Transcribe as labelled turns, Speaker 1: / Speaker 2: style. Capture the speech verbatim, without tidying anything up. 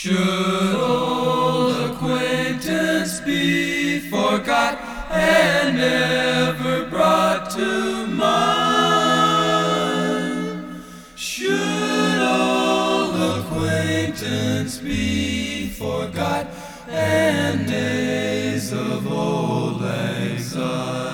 Speaker 1: Should old acquaintance be forgot and never brought to mind? Should old acquaintance be forgot and days of old lang syne?